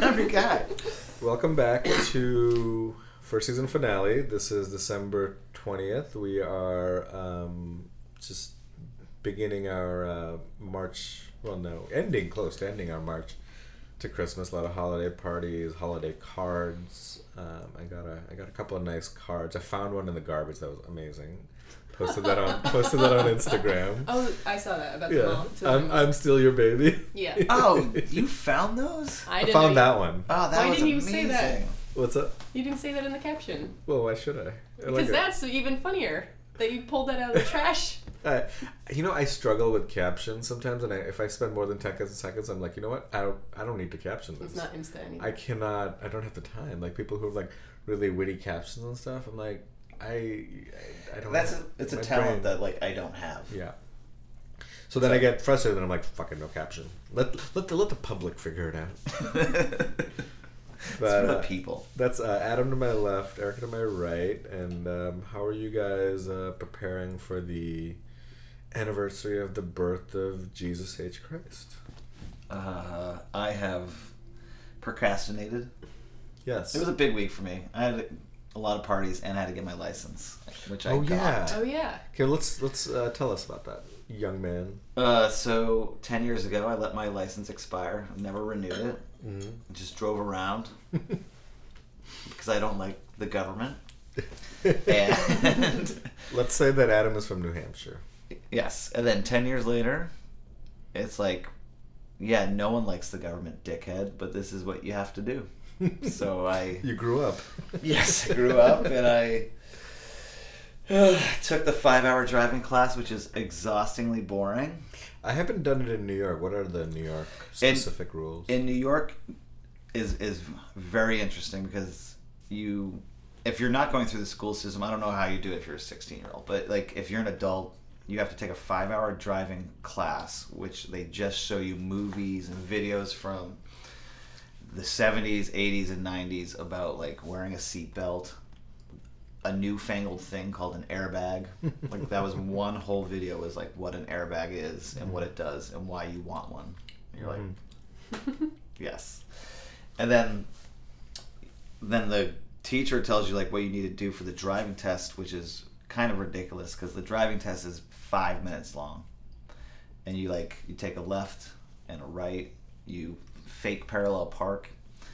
Every guy. Welcome back to first season finale. This is December 20th. We are just beginning our March. Well, no, close to ending our March to Christmas. A lot of holiday parties, holiday cards. I got a couple of nice cards. I found one in the garbage that was amazing. Posted that on Instagram. Oh, I saw that about the mom. I'm still your baby. Yeah. Oh, you found those? I found that one. Oh, that Why was didn't you amazing. say that? What's up? You didn't say that in the caption. Well, why should I? Because that's even funnier that you pulled that out of the trash. I struggle with captions sometimes, and if I spend more than 10 seconds, I'm like, you know what? I don't need to caption this. It's not Insta anymore. I don't have the time. Like people who have like really witty captions and stuff. I'm like, I don't. It's a talent that like I don't have. Yeah. So then I get frustrated, and I'm like, fucking no caption. Let the public figure it out. It's for the people. That's Adam to my left, Erica to my right, and how are you guys preparing for the anniversary of the birth of Jesus H. Christ? I have procrastinated. Yes. It was a big week for me. I had a lot of parties and I had to get my license, which I got. Oh yeah. Okay, let's tell us about that, young man. So 10 years ago, I let my license expire. Never renewed it. Mm-hmm. Just drove around because I don't like the government. And let's say that Adam is from New Hampshire. Yes, and then 10 years later, it's like, yeah, no one likes the government, dickhead, but this is what you have to do. So You grew up. Yes, I grew up, and I took the 5-hour driving class, which is exhaustingly boring. I haven't done it in New York. What are the New York specific rules? In New York is very interesting because if you're not going through the school system, I don't know how you do it if you're a 16-year-old, but like if you're an adult, you have to take a 5-hour driving class, which they just show you movies and videos from the 70s, 80s, and 90s about like wearing a seatbelt, a newfangled thing called an airbag. Like that was one whole video was like what an airbag is and what it does and why you want one. And you're like, yes. And then the teacher tells you like what you need to do for the driving test, which is kind of ridiculous because the driving test is 5 minutes long, and you take a left and a right, you fake parallel park,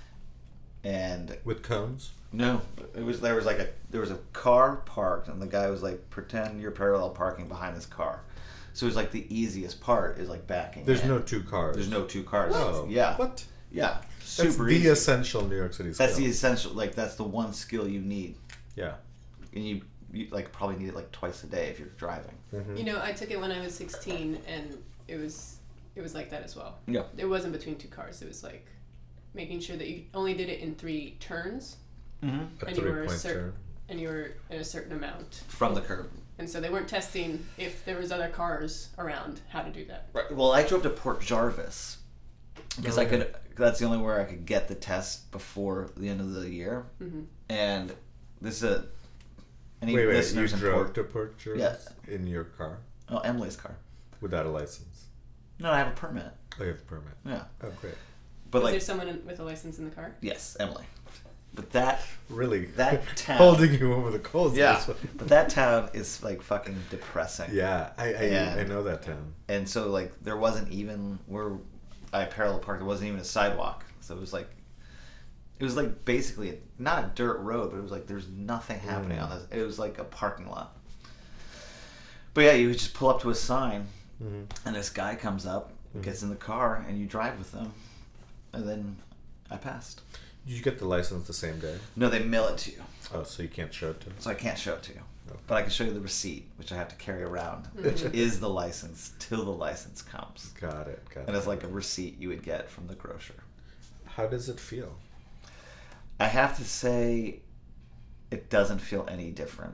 and with cones. No, there was a car parked, and the guy was like, pretend you're parallel parking behind this car. So it was like the easiest part is like backing. There's in. no two cars. There's no two cars. Oh, yeah. What? Yeah. That's Super the easy. essential New York City skill. That's the essential. Like that's the one skill you need. Yeah. And you like probably need it like twice a day if you're driving. Mm-hmm. You know, I took it when I was 16, and it was like that as well. Yeah. It wasn't between two cars. It was like making sure that you only did it in 3 turns. Mm-hmm. A And you were 3-point turn. And you were in a certain amount From the curb. And so they weren't testing if there was other cars around how to do that. Right. Well, I drove to Port Jarvis because I could. That's the only where I could get the test before the end of the year. Mm-hmm. And this is any Wait, you listeners in drove to Port Jarvis? Yes. In your car? Oh, Emily's car. Without a license? No, I have a permit. Oh, you have a permit. Yeah. Oh, great. But Was there someone with a license in the car? Yes, Emily. But that town holding you over the coals. Yeah. But that town is like fucking depressing. Yeah, I know that town. And so like there wasn't even where I parallel parked. There wasn't even a sidewalk. So it was like basically not a dirt road, but it was like there's nothing happening on this. It was like a parking lot. But yeah, you would just pull up to a sign, and this guy comes up, gets in the car, and you drive with them, and then I passed. Did you get the license the same day? No, they mail it to you. Oh, so you can't show it to them? So I can't show it to you. Okay. But I can show you the receipt, which I have to carry around, which is the license till the license comes. Got it. And it's like a receipt you would get from the grocer. How does it feel? I have to say, it doesn't feel any different.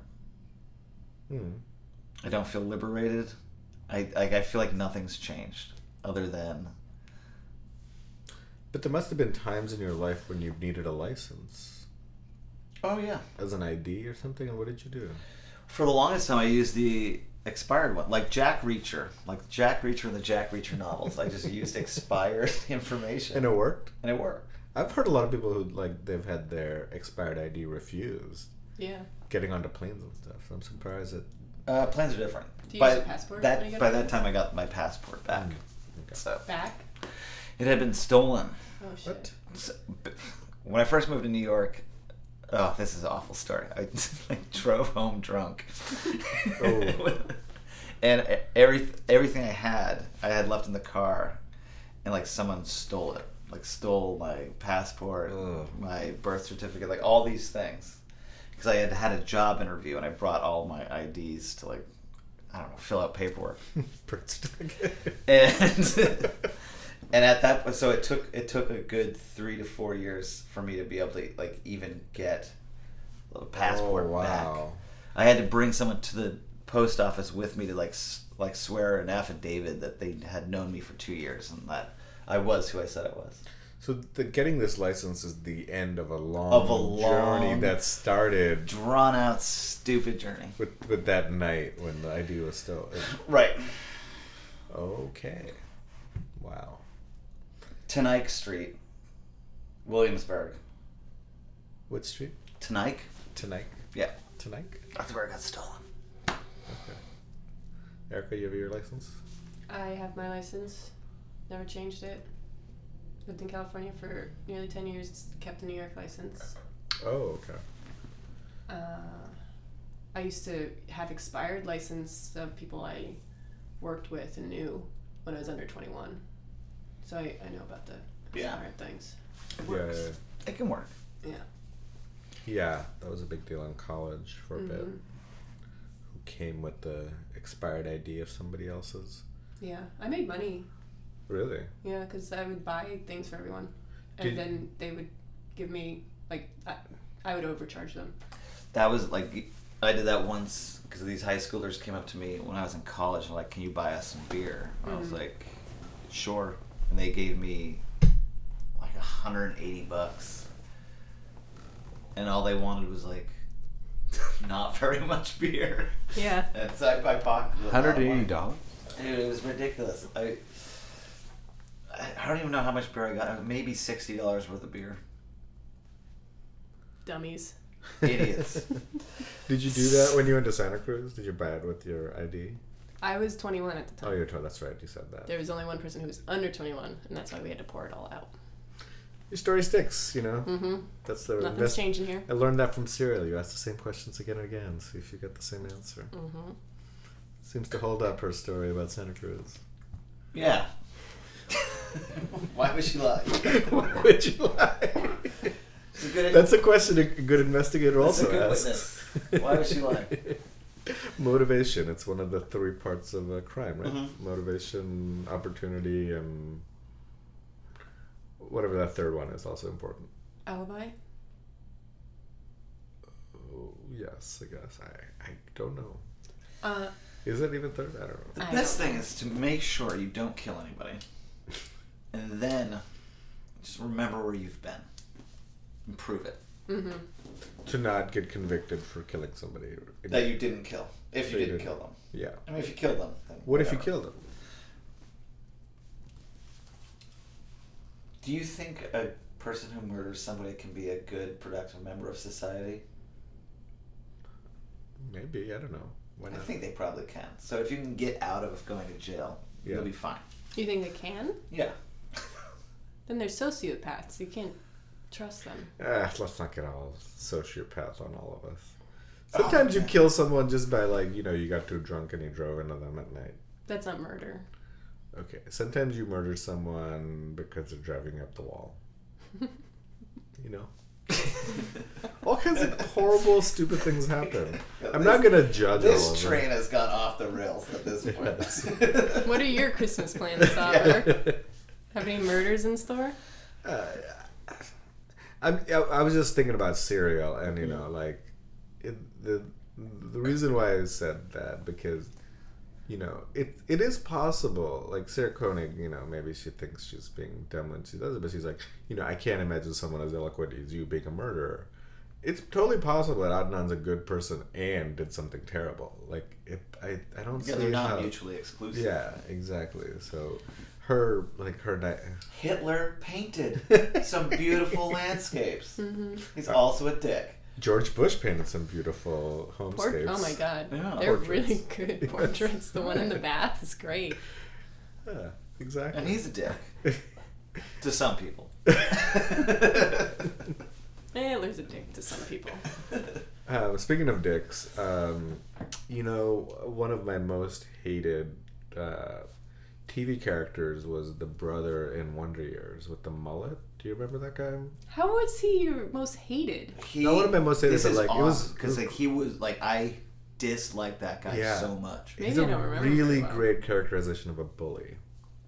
I don't feel liberated. I feel like nothing's changed other than... But there must have been times in your life when you needed a license. Oh, yeah. As an ID or something, and what did you do? For the longest time, I used the expired one, like Jack Reacher and the Jack Reacher novels. I just used expired information. And it worked? And it worked. I've heard a lot of people who like they've had their expired ID refused Yeah. getting onto planes and stuff. So I'm surprised that Plans are different. Do you use a passport when you go to By that planes? time, I got my passport back. Okay. So Back? it had been stolen. Oh, shit. What? So, when I first moved to New York, oh, this is an awful story. I like drove home drunk, Oh. and everything I had left in the car, and like someone stole it. Like stole my passport, Ugh. my birth certificate, like all these things, because I had a job interview and I brought all my IDs to like, I don't know, fill out paperwork. Birth certificate. And and at that, so it took a good 3 to 4 years for me to be able to like even get the passport back. I had to bring someone to the post office with me to like swear an affidavit that they had known me for 2 years and that I was who I said I was. So getting this license is the end of a long journey that started Drawn out, stupid journey. with that night when the ID was still. Right. Okay. Wow. Tenike Street, Williamsburg. What street? Tenike? Tonight. Yeah. Tonight. That's where it got stolen. Okay. Erica, you have your license? I have my license. Never changed it. Lived in California for nearly 10 years. Kept a New York license. Oh, okay. I used to have expired license of people I worked with and knew when I was under 21. So I know about the expired things. It works. Yeah. It can work. Yeah. Yeah, that was a big deal in college for a bit. Mhm. Who came with the expired ID of somebody else's? Yeah. I made money. Really? Yeah, because I would buy things for everyone. And then they would give me, like, I would overcharge them. That was like, I did that once because these high schoolers came up to me when I was in college and like, can you buy us some beer? And I was like, sure. And they gave me like $180. And all they wanted was like, not very much beer. Yeah. And so I pocketed $180? Dude, it was ridiculous. I don't even know how much beer I got. Maybe $60 worth of beer. Dummies. Idiots. Did you do that when you went to Santa Cruz? Did you buy it with your ID? I was 21 at the time. Oh, you're 12. That's right. You said that. There was only one person who was under 21, and that's why we had to pour it all out. Your story sticks, you know? Mm-hmm. That's the Nothing's changing here. I learned that from Serial. You ask the same questions again and again, see if you get the same answer. Mm-hmm. Seems to hold up her story about Santa Cruz. Yeah. Why would she lie? Why would you lie? She's a good, That's a question a good investigator that's also a good asks. witness. Why would she lie? Motivation. It's one of the 3 parts of a crime, right? Mhm. Motivation, opportunity, and whatever that third one is also important. Alibi? Oh, yes, I guess. I don't know. Uh, Is it even third? I don't know. The I best don't thing know. is to make sure you don't kill anybody. And then just remember where you've been. And prove it. mm-hmm. To not get convicted for killing somebody. That you didn't kill. If you That you didn't didn't. kill them. Yeah. I mean, if you killed them. Then What if you whatever. killed him? Do you think a person who murders somebody can be a good, productive member of society? Maybe. I don't know. Why I not? think they probably can. So if you can get out of going to jail, Yeah. you'll be fine. You think they can? Yeah. Then they're sociopaths. You can't trust them. Let's not get all sociopath on all of us. Sometimes you man. kill someone just by you got too drunk and you drove into them at night. That's not murder. Okay. Sometimes you murder someone because they're driving up the wall. You know? All kinds of horrible, stupid things happen. I'm not going to judge all of This them. train has gone off the rails at this point. Yes. What are your Christmas plans, Sauber? Have any murders in store? I was just thinking about Serial, and the reason why I said that because it is possible. Like Sarah Koenig, maybe she thinks she's being dumb when she does it, but she's like, I can't imagine someone as eloquent as you being a murderer. It's totally possible that Adnan's a good person and did something terrible. Like I don't see Yeah, they're not how. mutually exclusive. Yeah, exactly. So her Hitler painted some beautiful landscapes. He's also a dick. George Bush painted some beautiful homescapes. Oh my god. Yeah. They're Portraits. really good portraits. The one in the bath is great. Yeah, exactly. And he's a dick. To some people. Hitler's a dick to some people. Speaking of dicks, one of my most hated TV characters was the brother in Wonder Years with the mullet. Do you remember that guy? How was he your most hated? Not one of my most hated, This but is like awesome, it was because like he was like I disliked that guy Yeah. so much. Maybe he's I a don't remember really very well. great characterization of a bully.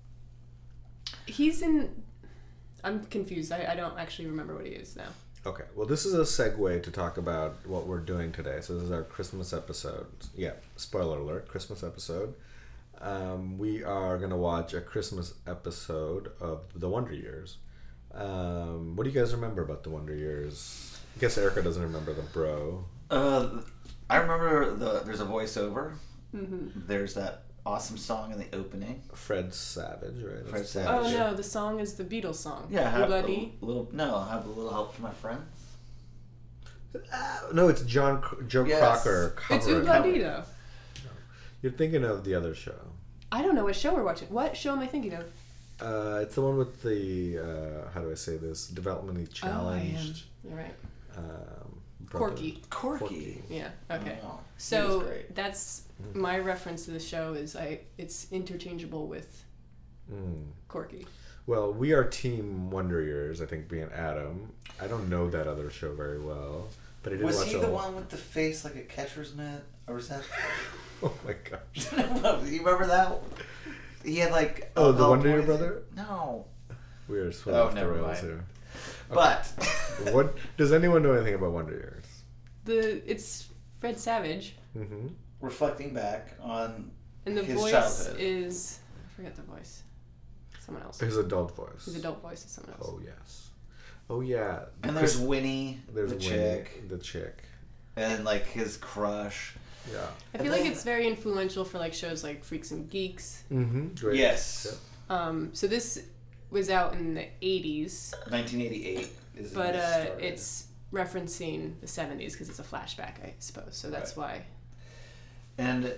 He's in... I'm confused. I don't actually remember what he is now. Okay, well, this is a segue to talk about what we're doing today. So this is our Christmas episode. Yeah, spoiler alert, Christmas episode. We are going to watch a Christmas episode of The Wonder Years. What do you guys remember about The Wonder Years? I guess Erica doesn't remember the bro. I remember there's a voiceover. Mm-hmm. There's that awesome song in the opening. Fred Savage, right? Fred That's Savage. Oh no, the song is the Beatles song. Yeah, have a Oobla-dee. have a little help from my friends. No, it's Joe Yes. Crocker It's covering. Oobla-dee though. You're thinking of the other show. I don't know what show we're watching. What show am I thinking of? It's the one with the how do I say this? Developmentally challenged. You're right. Brother. Corky. Yeah. Okay. Oh, he was So great. that's my reference to the show. Is it's interchangeable with Corky. Well, we are Team Wonder Years. I think being Adam. I don't know that other show very well, but I did Was watch he a the lot. one with the face like a catcher's mitt, or was that? Oh my gosh. You remember that? He had like. Oh, the a Wonder Year poison- brother? No, We are sort Oh, off the never rails mind. here. but What does anyone know anything about Wonder Years? It's Fred Savage, Mm-hmm. reflecting back on and the his voice childhood. is I forget the voice. Someone else. His adult voice. His adult voice is someone else. Oh yes. Oh yeah. And there's Winnie, There's the Winnie, chick, the chick. and like his crush. Yeah. I feel like it's very influential for like shows like Freaks and Geeks. Mm-hmm. Great. Yes, So this was out in the 80s, 1988 is. but when it started. it's referencing the 70s because it's a flashback, I suppose. So that's why. And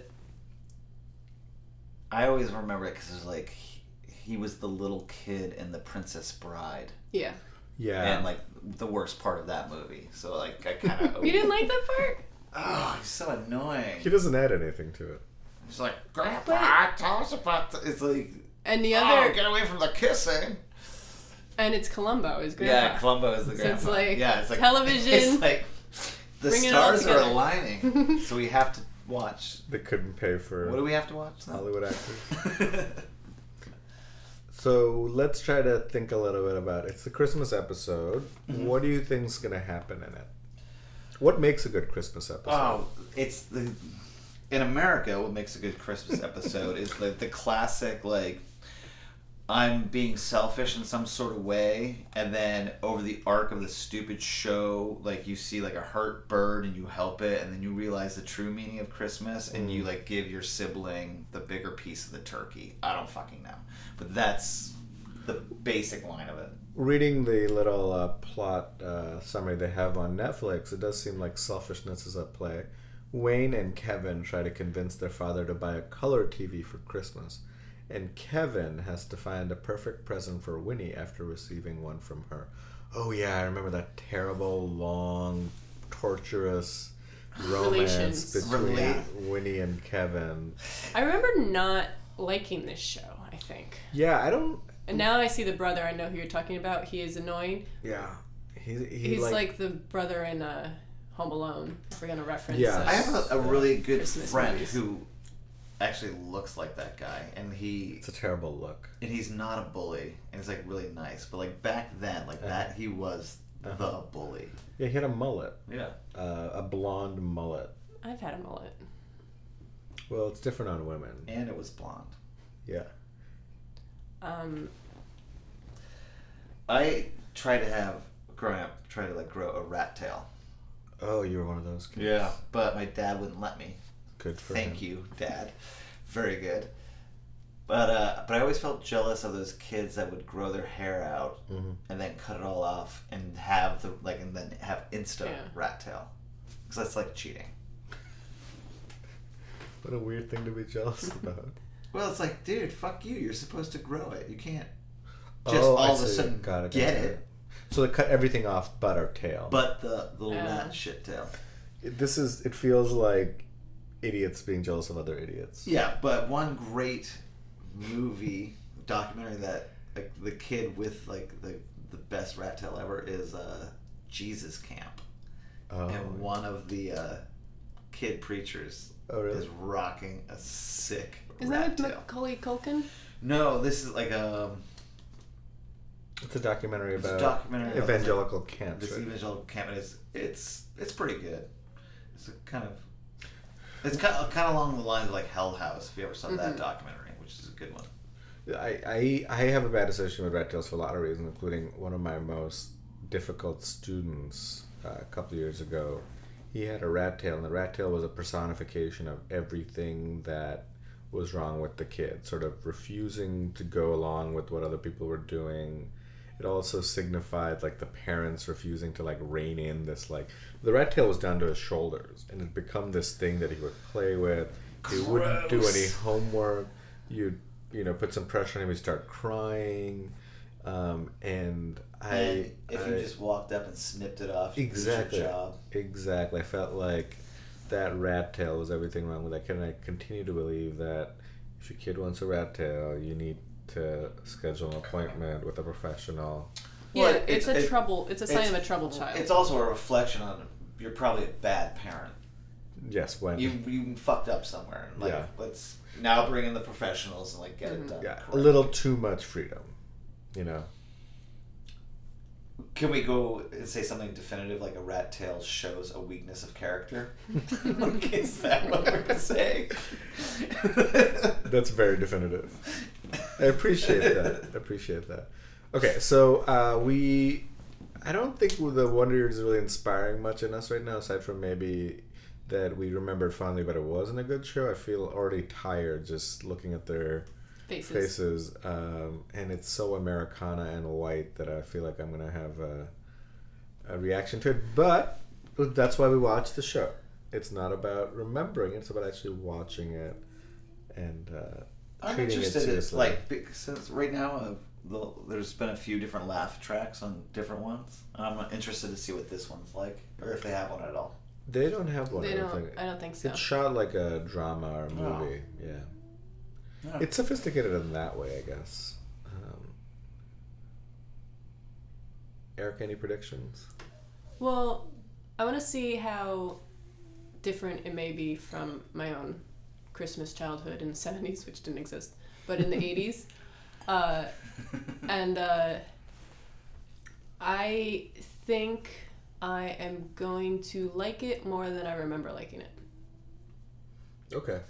I always remember it because it was like he was the little kid in The Princess Bride, Yeah. Yeah. and like the worst part of that movie. So like I kind of You didn't like that part? Oh, he's so annoying. He doesn't add anything to it. He's like, Grandpa, tell us about. It's like, And the oh, other, get away from the kissing. and it's Columbo, is Grandpa. Yeah, Columbo is the So grandpa. it's like yeah, it's like television. It's like the Bring it all stars are together. aligning, so we have to watch. They couldn't pay for What do we have to watch? Then? Hollywood actors. So let's try to think a little bit about it. It's the Christmas episode. Mm-hmm. What do you think's going to happen in it? What makes a good Christmas episode? Oh, it's the in America. What makes a good Christmas episode is the classic like I'm being selfish in some sort of way, and then over the arc of the stupid show, like you see like a hurt bird and you help it, and then you realize the true meaning of Christmas, and you like give your sibling the bigger piece of the turkey. I don't fucking know, but that's the basic line of it. Reading the little plot summary they have on Netflix, it does seem like selfishness is at play. Wayne and Kevin try to convince their father to buy a color TV for Christmas, and Kevin has to find a perfect present for Winnie after receiving one from her. Oh yeah, I remember that terrible, long, torturous romance Relations. between Winnie and Kevin. I remember not liking this show, I think. Yeah, I don't... And now I see the brother, I know who you're talking about. He is annoying. Yeah. He's like the brother in Home Alone, if we're going to reference. Yeah. I have a really good Christmas friend movies. who actually looks like that guy, and It's a terrible look. he's not a bully, and he's like really nice. But like back then, like that, he was the bully. Yeah, he had a mullet. Yeah. A blonde mullet. I've had a mullet. Well, it's different on women. And it was blonde. Yeah. I tried to grow a rat tail. Oh, you were one of those kids. Yeah. But my dad wouldn't let me. Good for him. Thank you, Dad. Very good. But I always felt jealous of those kids that would grow their hair out and then cut it all off and have and then have Insta rat tail, because that's like cheating. What a weird thing to be jealous about. Well, it's like, dude, fuck you. You're supposed to grow it. You can't just all of a sudden get it. So they cut everything off but our tail. But the little rat shit tail. It feels like idiots being jealous of other idiots. Yeah, but one great documentary that like the kid with like the best rat tail ever is Jesus Camp. And one of the kid preachers is rocking a sick Isn't rat that tail. Macaulay Culkin? No, this is like it's a documentary about evangelical camps. This evangelical camp, and it's pretty good. It's kind of along the lines of like Hell House. If you ever saw that documentary, which is a good one. I have a bad association with rat tails for a lot of reasons, including one of my most difficult students a couple of years ago. He had a rat tail, and the rat tail was a personification of everything that was wrong with the kid, sort of refusing to go along with what other people were doing. It also signified like the parents refusing to like rein in this, like the rat tail was down to his shoulders, and it become this thing that he would play with. He wouldn't do any homework. You'd put some pressure on him, he'd start crying. And if you just walked up and snipped it off, exactly, your job. Exactly. I felt like that rat tail was everything wrong with that kid, and I continue to believe that if your kid wants a rat tail, you need to schedule an appointment with a professional. Yeah, well, it's a sign of a troubled child. It's also a reflection on you're probably a bad parent. Yes, when you fucked up somewhere. Like, let's now bring in the professionals and like get it done. Yeah, correctly. A little too much freedom, Can we go and say something definitive, like a rat tail shows a weakness of character? Like, is that what we're saying? That's very definitive. I appreciate that. Okay, so I don't think the Wonder Years is really inspiring much in us right now, aside from maybe that we remembered fondly, but it wasn't a good show. I feel already tired just looking at their faces, and it's so Americana and white that I feel like I'm gonna have a reaction to it. But that's why we watch the show. It's not about remembering; it's about actually watching it and I'm interested in since right now there's been a few different laugh tracks on different ones, and I'm interested to see what this one's like, or if they have one at all. They don't have one. I don't think so. It's shot like a drama or a movie. Oh. Yeah. Yeah. It's sophisticated in that way, I guess. Eric, any predictions? Well, I want to see how different it may be from my own Christmas childhood in the 70s, which didn't exist, but in the 80s. And I think I am going to like it more than I remember liking it. Okay.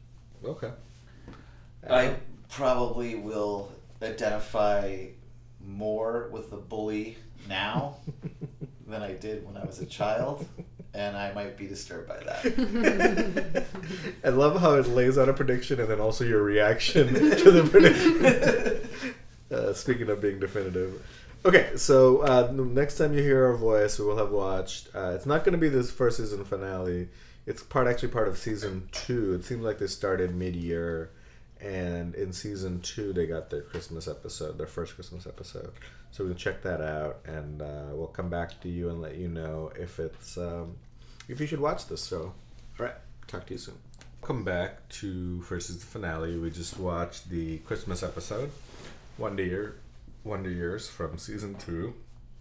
I probably will identify more with the bully now than I did when I was a child, and I might be disturbed by that. I love how it lays out a prediction and then also your reaction to the prediction. Speaking of being definitive. Okay, so next time you hear our voice, we will have watched. It's not going to be this first season finale. It's part of season 2. It seems like they started mid-year, and in season 2 they got their Christmas episode, their first Christmas episode. So we'll check that out, and we'll come back to you and let you know if it's if you should watch this show. All right, talk to you soon. Welcome back to first season finale. We just watched the Christmas episode, Wonder Years from season 2.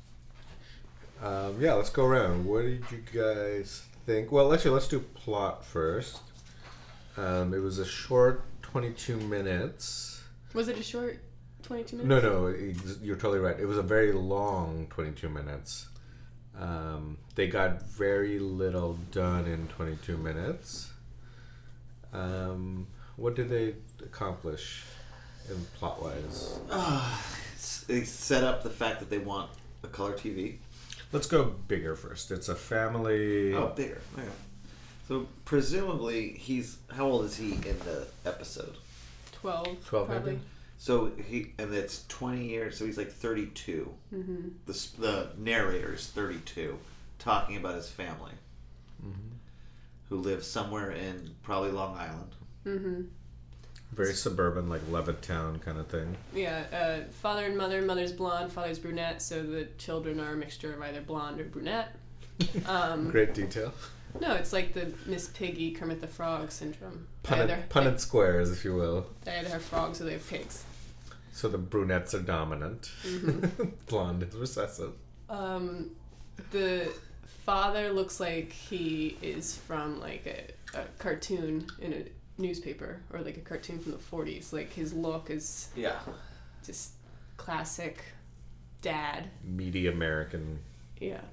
Let's go around. What did you guys think? Well, actually, let's do plot first. It was a short 22 minutes. Was it a short 22 minutes? No, you're totally right. It was a very long 22 minutes. They got very little done in 22 minutes. What did they accomplish in plot-wise? They set up the fact that they want a color TV. Let's go bigger first. It's a family... Oh, bigger. Okay. So presumably how old is he in the episode? 12. 12 probably. maybe? So and it's 20 years, so he's like 32. Mm-hmm. The narrator is 32, talking about his family, who lives somewhere in probably Long Island. Mm-hmm. Very suburban, like Levittown kind of thing. Yeah, father and mother. Mother's blonde, father's brunette, so the children are a mixture of either blonde or brunette. Great detail. No, it's like the Miss Piggy, Kermit the Frog syndrome. Punnett squares, if you will. They either have frogs or they have pigs. So the brunettes are dominant. Mm-hmm. Blonde is recessive. The father looks like he is from like a cartoon in a newspaper, or like a cartoon from the 40s. Like his look is just classic dad. Meaty American. Yeah.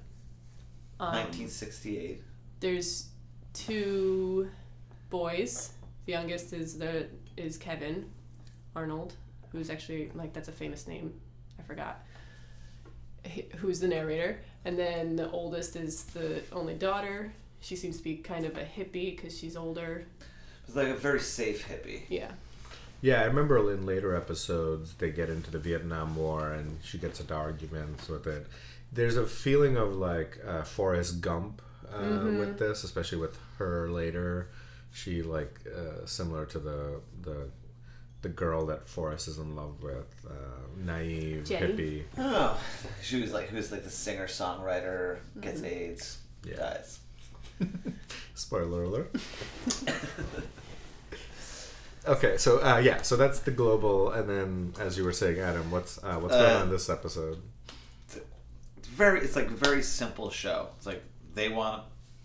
1968. There's 2 boys. The youngest is Kevin Arnold, who's actually, like, that's a famous name. I forgot. Who's the narrator. And then the oldest is the only daughter. She seems to be kind of a hippie because she's older. It's like a very safe hippie. Yeah. Yeah, I remember in later episodes they get into the Vietnam War and she gets into arguments with it. There's a feeling of like Forrest Gump with this, especially with her later. She like similar to the girl that Forrest is in love with, naive Jenny. hippie. Oh, who's like the singer songwriter, gets AIDS, dies. Spoiler alert. Okay, so so that's the global, and then as you were saying, Adam, what's going on in this episode? It's like a very simple show. It's like they want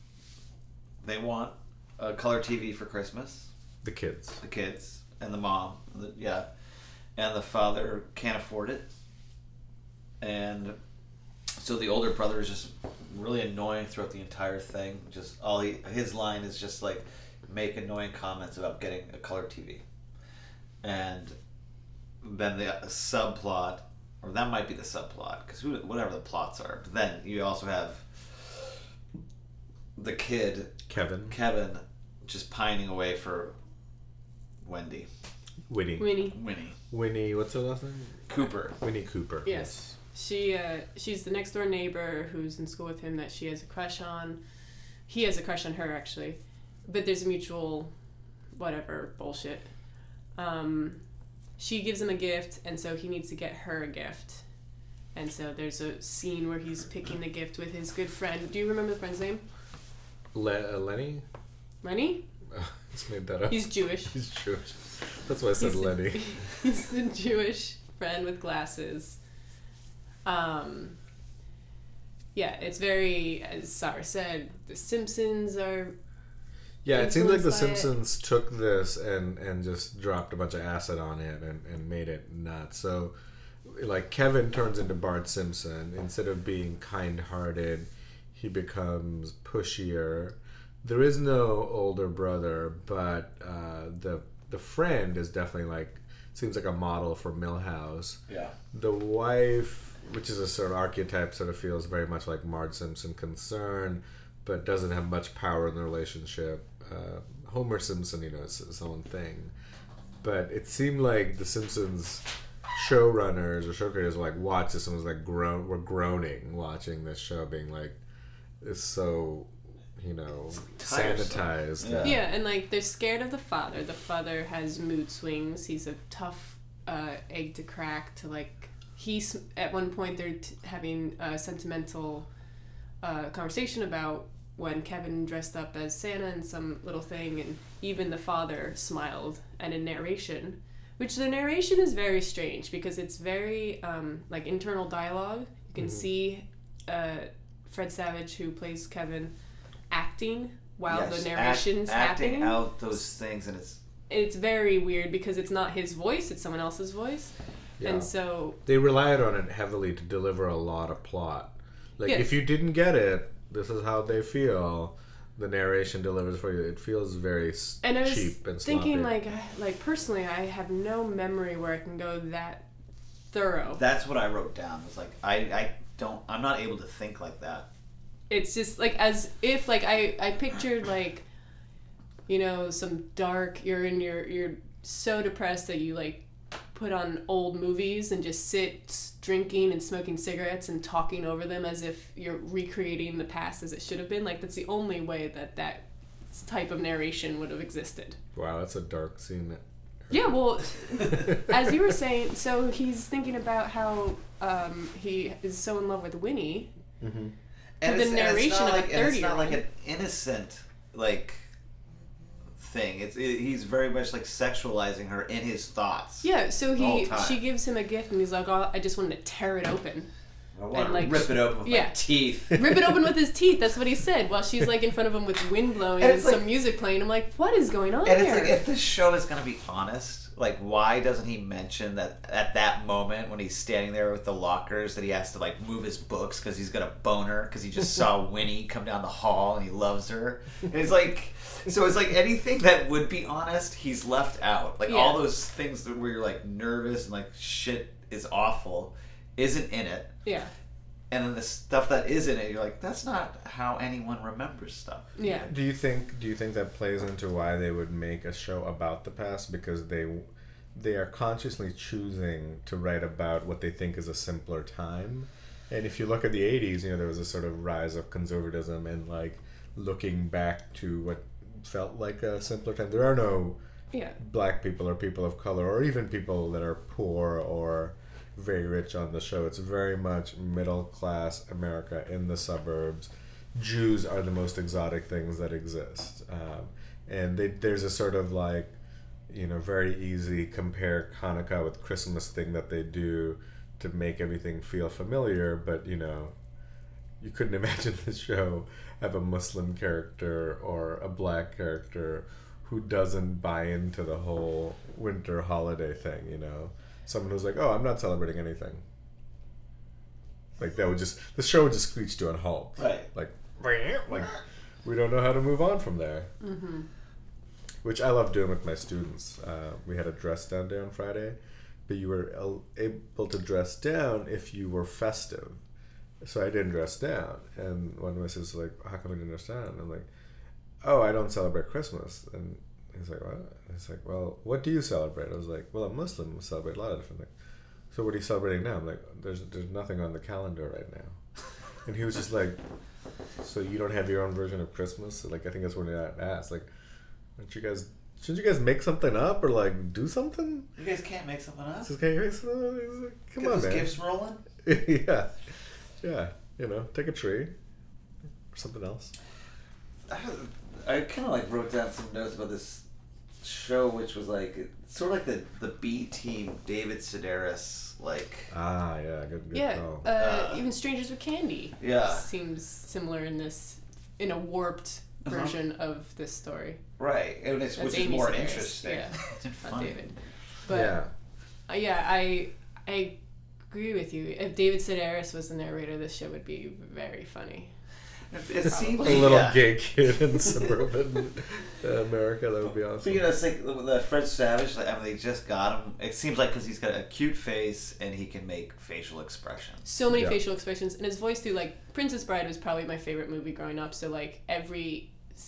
a color TV for Christmas. The kids And the mom, and the father can't afford it, and so the older brother is just really annoying throughout the entire thing. Just his line is just like make annoying comments about getting a color TV, and then the subplot, or that might be the subplot, because whatever the plots are. But then you also have the kid Kevin just pining away for Winnie, what's her last name? Cooper. Winnie Cooper. Yes. She's the next door neighbor who's in school with him that she has a crush on. He has a crush on her, actually. But there's a mutual whatever bullshit. She gives him a gift, and so he needs to get her a gift. And so there's a scene where he's picking the gift with his good friend. Do you remember the friend's name? Lenny? Lenny? Just made that up. He's Jewish. He's Jewish. That's why I said Lenny. He's the Jewish friend with glasses. It's very, as Sarah said, The Simpsons are... Yeah, it seems like The Simpsons took this and just dropped a bunch of acid on it and made it nuts. So, like, Kevin turns into Bart Simpson. Instead of being kind-hearted, he becomes pushier. There is no older brother, but the friend is definitely like, seems like a model for Milhouse. Yeah. The wife, which is a sort of archetype, sort of feels very much like Marge Simpson, concerned, but doesn't have much power in the relationship. Homer Simpson, is his own thing. But it seemed like the Simpsons showrunners or show creators were like, watch this, and was like, we're groaning watching this show, being like, it's so... sanitized. Yeah, and like they're scared of the father. The father has mood swings. He's a tough egg to crack. To like, he's at one point they're having a sentimental conversation about when Kevin dressed up as Santa in some little thing, and even the father smiled. And in narration, which the narration is very strange because it's very like internal dialogue. You can see Fred Savage, who plays Kevin, acting while the narration's happening. Acting out those things, and it's very weird because it's not his voice, it's someone else's voice. Yeah. And so they relied on it heavily to deliver a lot of plot. Like, if you didn't get it, this is how they feel. The narration delivers for you. It feels very cheap and sloppy. Thinking like personally, I have no memory where I can go that thorough. That's what I wrote down. It's like I'm not able to think like that. It's just like as if like I pictured like, some dark, you're in your so depressed that you like put on old movies and just sit drinking and smoking cigarettes and talking over them as if you're recreating the past as it should have been. Like, that's the only way that type of narration would have existed. Wow, that's a dark scene. Yeah, well, as you were saying, so he's thinking about how he is so in love with Winnie. Mm-hmm. And the narration of a 30-year-old. It's not like an innocent like thing. He's very much like sexualizing her in his thoughts. Yeah, so the whole time. she gives him a gift and he's like, oh, I just wanted to tear it open. I want to like, rip it open with yeah. my teeth. Rip it open with his teeth. That's what he said. While she's like in front of him with wind blowing and it's like- some music playing. I'm like, what is going on And here? it's like, if this show is going to be honest, like, why doesn't he mention that at that moment when he's standing there with the lockers that he has to, like, move his books because he's got a boner because he just saw Winnie come down the hall and he loves her? And it's like, so it's like anything that would be honest, he's left out. Like, Yeah. all those things where you're, like, nervous and, like, shit is awful isn't in it. Yeah. And then the stuff that is in it, you're like, that's not how anyone remembers stuff. Yeah. Do you think that plays into why they would make a show about the past? Because they are consciously choosing to write about what they think is a simpler time. And if you look at the 80s, you know, there was a sort of rise of conservatism and like looking back to what felt like a simpler time. There are no Yeah. black people or people of color or even people that are poor or very rich on the show. It's very much middle class America in the suburbs. Jews are the most exotic things that exist, and there's a sort of like, you know, very easy compare Hanukkah with Christmas thing that they do to make everything feel familiar. But you know, you couldn't imagine the show have a Muslim character or a black character who doesn't buy into the whole winter holiday thing, you know. Someone who's like, oh, I'm not celebrating anything. Like, the show would just screech to a halt. Right. Like, we don't know how to move on from there. Mm-hmm. Which I love doing with my students. We had a dress down day on Friday, but you were able to dress down if you were festive. So I didn't dress down. And one of my sisters was like, how come I didn't dress down? And I'm like, oh, I don't celebrate Christmas. And he's like, what? And he's like, well, what do you celebrate? I was like, well, I'm Muslim. We celebrate a lot of different things. So what are you celebrating now? I'm like, there's nothing on the calendar right now. And he was just like, so you don't have your own version of Christmas? Like, I think that's when I asked, like, shouldn't you guys make something up or like do something? You guys can't make something up? Just, okay, come Get on, those man. gifts rolling? Yeah. You know, take a tree or something else. I kind of like wrote down some notes about this show, which was like sort of like the B team David Sedaris, like Yeah, good Yeah. call. Even Strangers with Candy. Yeah. Seems similar in a warped version of this story. right, and That's which is Amy more Sedaris, interesting. yeah. and Not funny. David. But I agree with you. If David Sedaris was the narrator, this show would be very funny. It seemed A little gay kid in suburban America, that would be awesome. But you know, it's like the Fred Savage. Like, I mean, they just got him. It seems like because he's got a cute face and he can make facial expressions. So many Yeah. facial expressions, and his voice too. Like Princess Bride was probably my favorite movie growing up. So like everything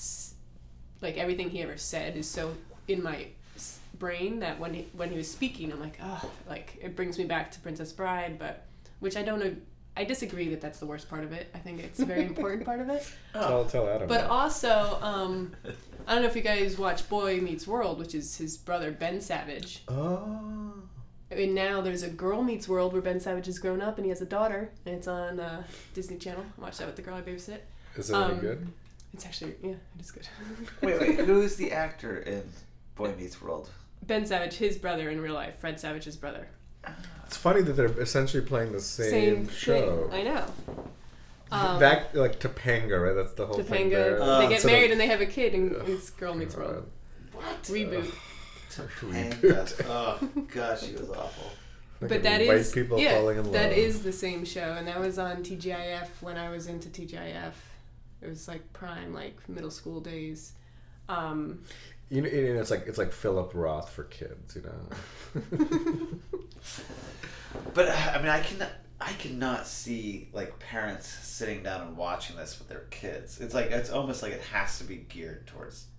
he ever said is so in my brain that when he was speaking, I'm like, oh, like it brings me back to Princess Bride. But which I don't know. I disagree that that's the worst part of it. I think it's a very important part of it. Tell Adam. But that. also, I don't know if you guys watch Boy Meets World, which is his brother Ben Savage. Oh. I mean, now there's a Girl Meets World where Ben Savage has grown up and he has a daughter, and it's on Disney Channel. I watched that with the girl I babysit. Is it any good? It's actually, yeah, it is good. Wait, who is the actor in Boy Meets World? Ben Savage, his brother in real life. Fred Savage's brother. It's funny that they're essentially playing the same show. Thing. I know. That like Topanga, right? That's the whole thing. There. Topanga. They get Sort married of- and they have a kid in Girl Meets God. World. What? Reboot. Topanga. Oh gosh, she was awful. But that white is people falling in love. that is the same show, and that was on TGIF when I was into TGIF. It was like prime, like middle school days. You know, it's like Philip Roth for kids, you know. But I mean, I cannot see like parents sitting down and watching this with their kids. It's almost like it has to be geared towards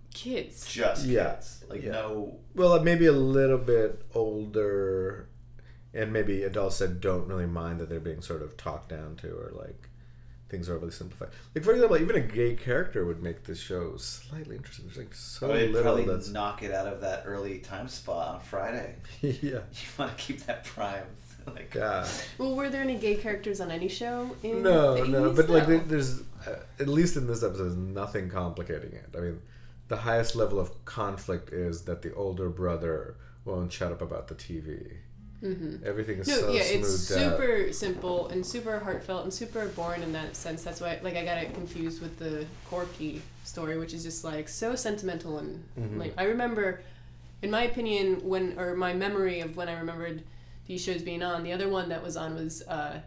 kids. Just Yeah. kids. Like Yeah. no. Well, maybe a little bit older, and maybe adults that don't really mind that they're being sort of talked down to, or like things are overly simplified. Like for example, even a gay character would make this show slightly interesting. There's like so They'd little probably that's knock it out of that early time spot on Friday. yeah. You want to keep that prime. Like, Yeah. Well, were there any gay characters on any show in No, the 80s? but like No. there's at least in this episode, there's nothing complicating it. I mean, the highest level of conflict is that the older brother won't shut up about the TV. Mm-hmm. Everything is No, so yeah, smoothed it's out. super simple and super heartfelt and super boring in that sense. That's why, like, I got it confused with the Corky story, which is just like so sentimental and like I remember, in my opinion, my memory of when I remembered these shows being on. The other one that was on was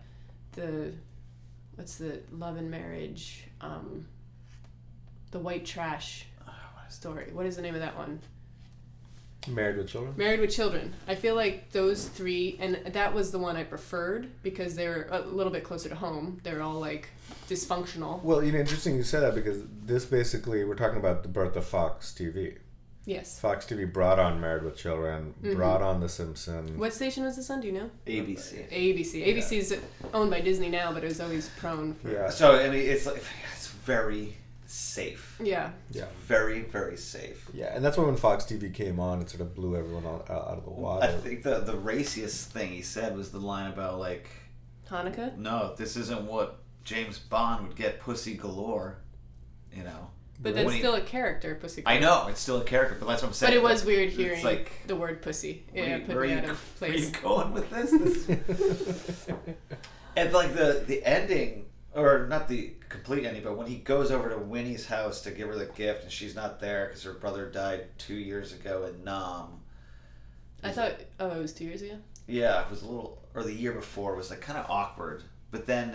what's the Love and Marriage, the White Trash story. What is the name of that one? Married with Children. Married with Children. I feel like those three, and that was the one I preferred because they were a little bit closer to home. They're all like dysfunctional. Well, interesting you say that because this basically we're talking about the birth of Fox TV. Yes. Fox TV brought on Married with Children, brought on The Simpsons. What station was this on? Do you know? ABC. ABC. ABC is owned by Disney now, but it was always prone for. Yeah. So I mean, it's like it's very safe. Yeah. Yeah. Very, very safe. Yeah, and that's when Fox TV came on, it sort of blew everyone out of the water. I think the raciest thing he said was the line about like, Hanukkah. no, this isn't what James Bond would get, pussy galore, you know. But When that's he- still a character, Pussy. I know it's still a character, but that's what I'm saying. But it was Like, weird it's hearing like, the word pussy. where Yeah, you- put where me you- out of where you place. going with this? And like the ending, or not the complete ending, but when he goes over to Winnie's house to give her the gift and she's not there because her brother died 2 years ago in Nam. I thought, it was 2 years ago? Yeah, it was a little, or the year before, it was like kind of awkward. But then,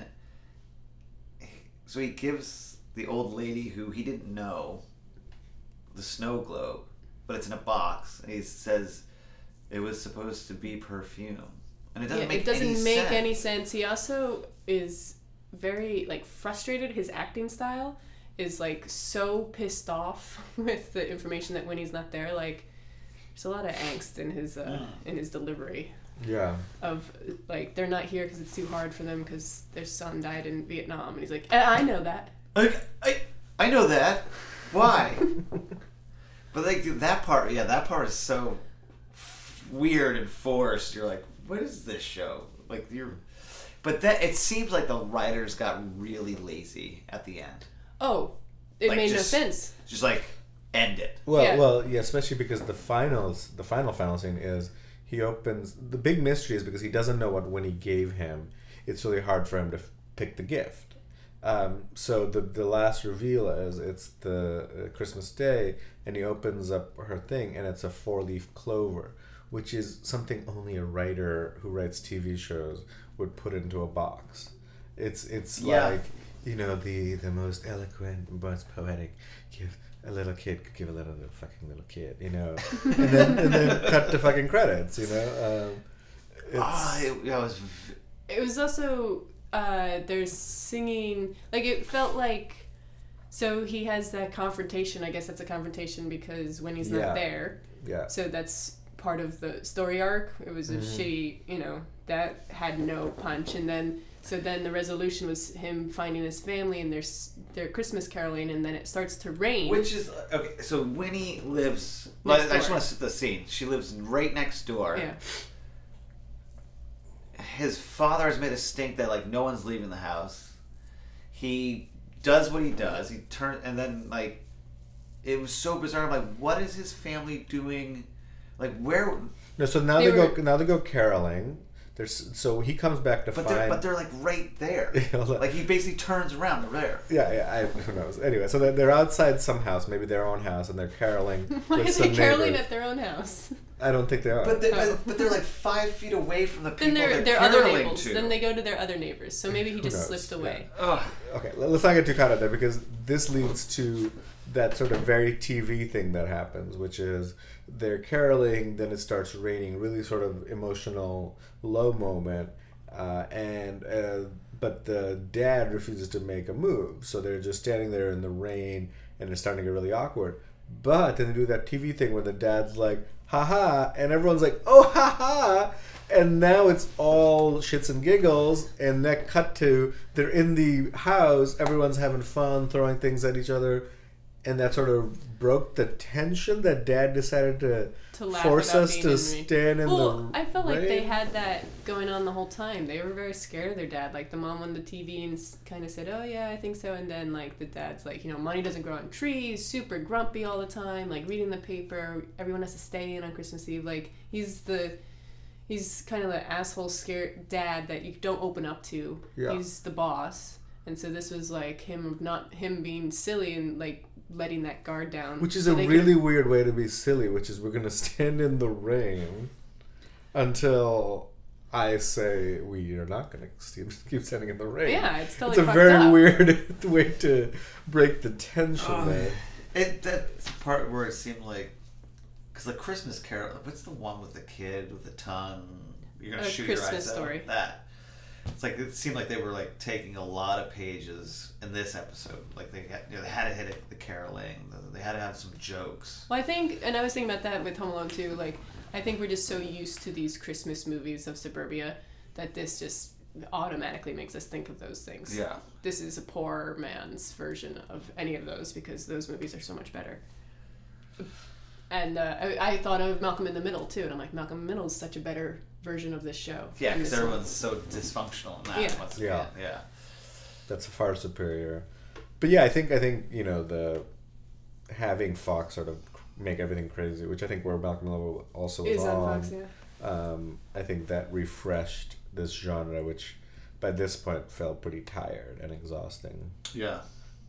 so he gives the old lady who he didn't know the snow globe, but it's in a box, and he says it was supposed to be perfume, and it doesn't make any sense. He also is very like frustrated. His acting style is like so pissed off with the information that Winnie's not there. Like, there's a lot of angst in his delivery. Yeah. Of like they're not here because it's too hard for them because their son died in Vietnam, and he's like, I know that. Like I know that. Why? But like that part is so weird and forced. You're like, what is this show? Like but that it seems like the writers got really lazy at the end. Oh, it Like, made just- no sense. Just like end it. Well, yeah, especially because the final scene is he opens. The big mystery is because he doesn't know what Winnie gave him. It's really hard for him to pick the gift. So the last reveal is it's the Christmas Day, and he opens up her thing, and it's a 4-leaf clover, which is something only a writer who writes TV shows would put into a box. It's Yeah. like, the most eloquent, most poetic gift a little kid could give a little kid, and then cut to fucking credits, It's, It was. It was also there's singing, like it felt like, so he has that confrontation. I guess that's a confrontation because when he's Yeah. not there, yeah. so that's part of the story arc. It was a shitty, that had no punch, and then the resolution was him finding his family and their Christmas caroling, and then it starts to rain. Which is okay. So Winnie lives. Next I just door. want to set the scene. She lives right next door. Yeah. His father has made a stink that like no one's leaving the house. He does what he does. He turns, and then like it was so bizarre. I'm like, what is his family doing? Like where? No, so now They they go caroling. So he comes back to But find. they're like right there. Hold on. Like he basically turns around. They're there. Who knows? Anyway, so they're outside some house, maybe their own house, and they're caroling Why with are some they caroling neighbors. at their own house? I don't think they are. But they're like 5 feet away from the people Then they're their other caroling neighbors. to. Then they go to their other neighbors. So maybe he just knows? slipped away. Ugh. Okay, let's not get too caught up there because this leads to that sort of very TV thing that happens, which is they're caroling, then it starts raining, really sort of emotional low moment, but the dad refuses to make a move, so they're just standing there in the rain, and it's starting to get really awkward. But then they do that TV thing where the dad's like, haha, and everyone's like, oh, haha. And now it's all shits and giggles, and that cut to, they're in the house, everyone's having fun, throwing things at each other, and that sort of broke the tension that Dad decided to laugh force without us being to in stand in Well, the I felt like they rain. had that going on the whole time. They were very scared of their dad. Like, the mom on the TV and kind of said, oh, yeah, I think so. And then, like, the dad's like, money doesn't grow on trees, super grumpy all the time, like, reading the paper. Everyone has to stay in on Christmas Eve. Like, he's kind of the asshole scared dad that you don't open up to. Yeah. He's the boss. And so this was, like, him being silly and, like, letting that guard down. Which is so a really weird way to be silly, which is we're going to stand in the rain until I say we are not going to keep standing in the rain. Yeah, it's totally It's a fucked very up. weird way to break the tension there. That's the part where it seemed like, because like Christmas Carol, what's the one with the kid with the tongue? You're gonna shoot your Christmas eyes Story. out. That. It's like it seemed like they were like taking a lot of pages in this episode. Like they had to hit it, the caroling. They had to have some jokes. Well, I think, and I was thinking about that with Home Alone too. Like, I think we're just so used to these Christmas movies of suburbia that this just automatically makes us think of those things. Yeah. This is a poor man's version of any of those because those movies are so much better. And I thought of Malcolm in the Middle too, and I'm like, Malcolm in the Middle is such a better version of this show. Yeah, than because this one. everyone's so dysfunctional in that. Yeah. Once Yeah. again. Yeah. That's far superior. But yeah, I think the having Fox sort of make everything crazy, which I think where Malcolm in the Middle also was Is on Fox, yeah. I think that refreshed this genre, which by this point felt pretty tired and exhausting. Yeah.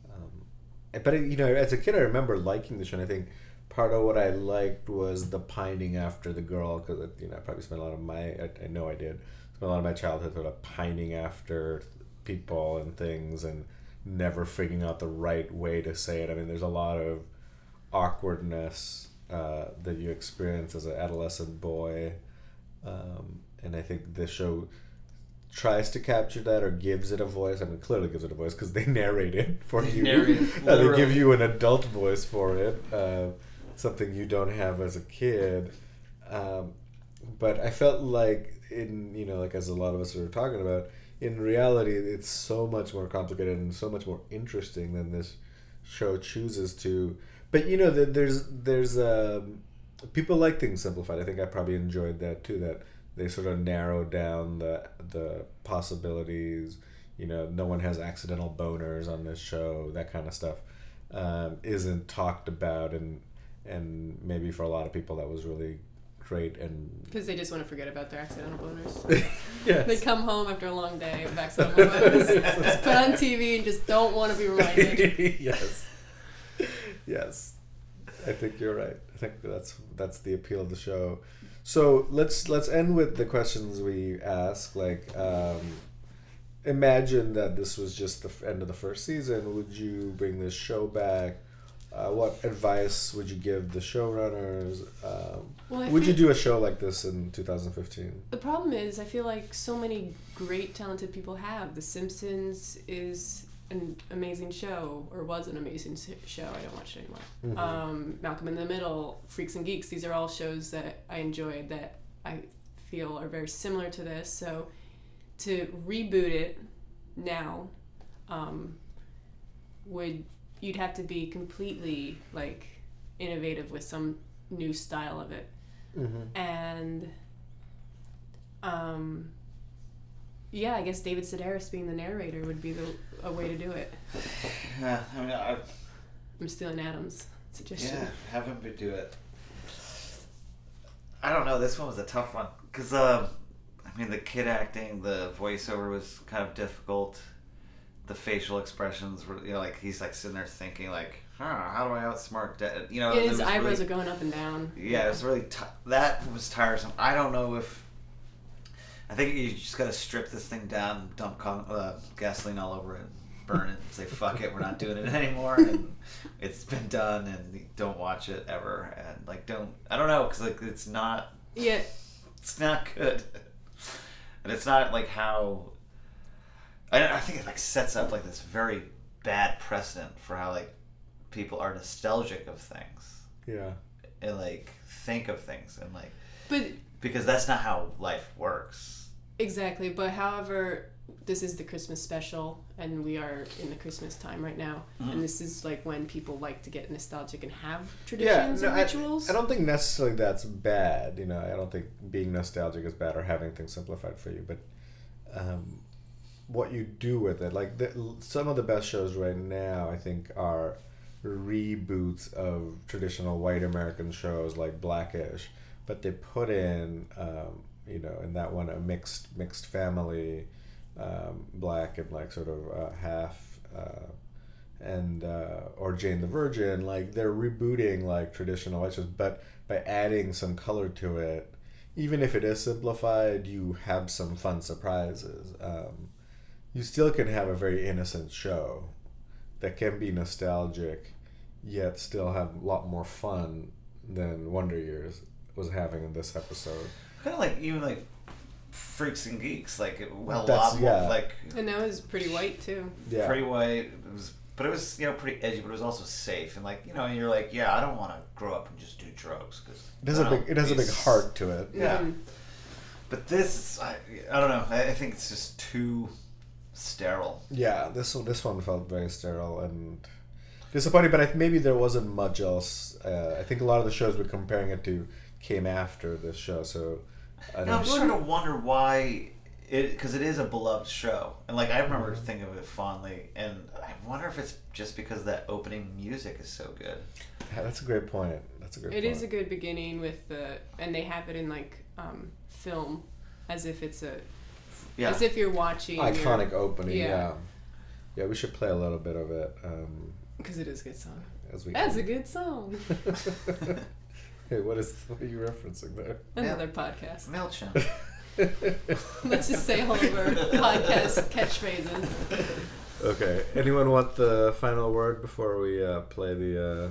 But as a kid, I remember liking the show. And I think part of what I liked was the pining after the girl, because I probably spent a lot of I know I did spend a lot of my childhood sort of pining after people and things, and never figuring out the right way to say it. I mean, there's a lot of awkwardness that you experience as an adolescent boy, and I think this show tries to capture that or gives it a voice. I mean, clearly gives it a voice because they narrate it for you. They give you an adult voice for it, something you don't have as a kid. But I felt like like as a lot of us were talking about, in reality, it's so much more complicated and so much more interesting than this show chooses to. But there's people like things simplified. I think I probably enjoyed that too. That they sort of narrow down the possibilities. No one has accidental boners on this show. That kind of stuff isn't talked about, and maybe for a lot of people that was really great. And Because they just want to forget about their accidental boners. yes. They come home after a long day of accidental boners, just put on TV and just don't want to be reminded. Yes, I think you're right. I think that's the appeal of the show. So let's end with the questions we ask. Like, imagine that this was just the end of the first season. Would you bring this show back? What advice would you give the showrunners? Would you do a show like this in 2015? The problem is, I feel like so many great, talented people have. The Simpsons is an amazing show, or was an amazing show. I don't watch it anymore. Mm-hmm. Malcolm in the Middle, Freaks and Geeks. These are all shows that I enjoyed that I feel are very similar to this. So to reboot it now, you'd have to be completely like innovative with some new style of it. Mm-hmm. And yeah, I guess David Sedaris being the narrator would be a way to do it. Yeah, I mean, I'm stealing Adam's suggestion. yeah, have him do it. I don't know. This one was a tough one because I mean, the kid acting, the voiceover was kind of difficult. The facial expressions were, like he's like sitting there thinking like, how do I outsmart Dad? Yeah, his eyebrows are going up and down. Yeah, it was really that was tiresome. I don't know if. I think you just gotta strip this thing down, dump gasoline all over it, burn it, say fuck it, we're not doing it anymore, and it's been done, and don't watch it ever, and like I don't know, because like it's not. Yeah. It's not good, and it's not like how. I think it like sets up like this very bad precedent for how like people are nostalgic of things. Yeah. And like think of things and like. But because that's not how life works. Exactly, but however, this is the Christmas special, and we are in the Christmas time right now, and this is like when people like to get nostalgic and have traditions and rituals. I don't think necessarily that's bad. You know, I don't think being nostalgic is bad or having things simplified for you, but what you do with it, like some of the best shows right now, I think, are reboots of traditional white American shows like Blackish, but they put in, in that one, a mixed family, black and like sort of half, or Jane the Virgin. Like they're rebooting like traditional white shows, but by adding some color to it, even if it is simplified, you have some fun surprises. You still can have a very innocent show that can be nostalgic, yet still have a lot more fun than Wonder Years was having in this episode. Kind of like even like Freaks and Geeks, like a lot more like. And that was pretty white too. Yeah, pretty white. But it was pretty edgy, but it was also safe and like and you're like, yeah, I don't want to grow up and just do drugs because it has a big heart to it. Yeah, but this I don't know. I think it's just too sterile. Yeah, this one felt very sterile and disappointing, but maybe there wasn't much else. I think a lot of the shows we're comparing it to came after this show, so I'm just trying to wonder why because it is a beloved show, and like I remember thinking of it fondly, and I wonder if it's just because that opening music is so good. Yeah, that's a great point. It is a good beginning with and they have it in like film, as if it's as if you're watching iconic opening. Yeah, we should play a little bit of it because it is a good song. That's a good song. Hey, what are you referencing there? Another podcast. MailChimp. Let's just say all of our podcast catchphrases. Okay. Anyone want the final word before we play the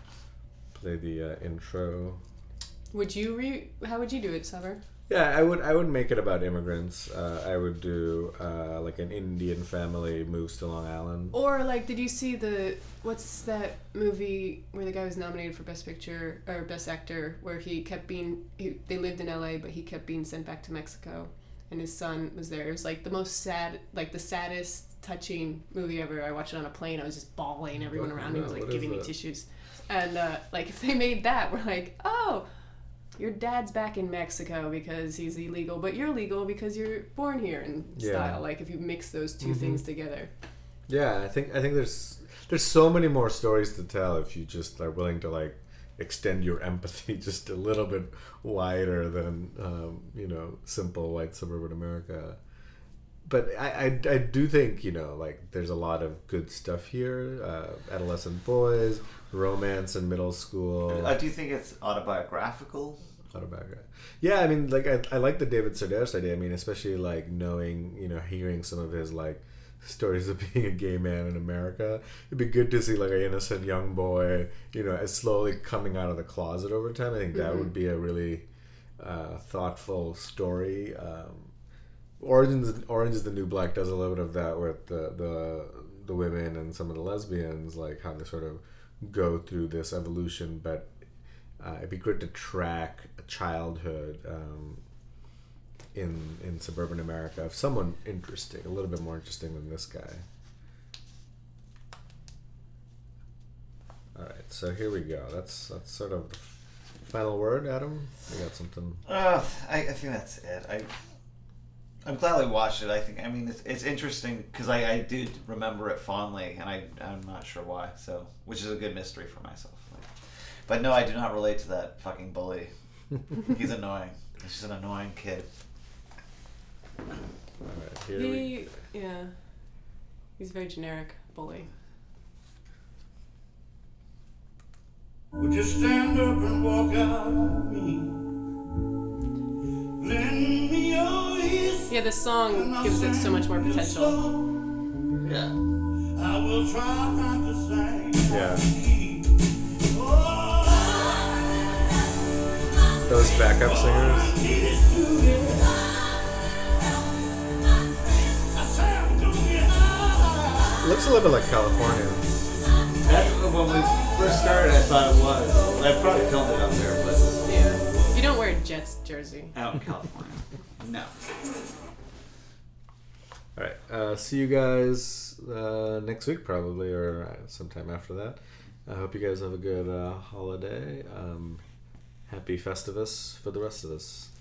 intro? How would you do it, Saber? Yeah, I would make it about immigrants. I would do like an Indian family moves to Long Island. Or like, did you see what's that movie where the guy was nominated for Best Picture or Best Actor, where they lived in LA but he kept being sent back to Mexico, and his son was there. It was like the saddest, touching movie ever. I watched it on a plane. I was just bawling. Everyone around me was like giving me tissues. And like if they made that, we're like, oh, your dad's back in Mexico because he's illegal, but you're legal because you're born here in style. Like if you mix those two things together. Yeah, I think there's so many more stories to tell if you just are willing to like extend your empathy just a little bit wider than simple white suburban America. But I do think like there's a lot of good stuff here. Adolescent boys, romance in middle school. Do you think it's autobiographical? Yeah, I mean, like I like the David Sedaris idea. I mean, especially like knowing, hearing some of his like stories of being a gay man in America. It'd be good to see like an innocent young boy, as slowly coming out of the closet over time. I think that would be a really thoughtful story. Orange is the New Black does a little bit of that with the women and some of the lesbians, like how they sort of go through this evolution, but it'd be good to track a childhood in suburban America of someone interesting, a little bit more interesting than this guy. All right, so here we go. That's sort of the final word, Adam. You got something? I think that's it. I'm glad I watched it. It's interesting because I did remember it fondly, and I'm not sure why. So, which is a good mystery for myself. But no, I do not relate to that fucking bully. He's annoying. He's just an annoying kid. All right, he's very generic bully. Would you stand up and walk out with me? Lend me your ears. Yeah, this song gives it so much more potential. Yeah. I will try not to sing. Yeah. Those backup singers. Looks a little bit like California. That's when we first started. I thought it was. I probably filmed it up there, but Yeah. You don't wear a Jets jersey. out in California, no. All right. See you guys next week, probably, or sometime after that. I hope you guys have a good holiday. Happy Festivus for the rest of us.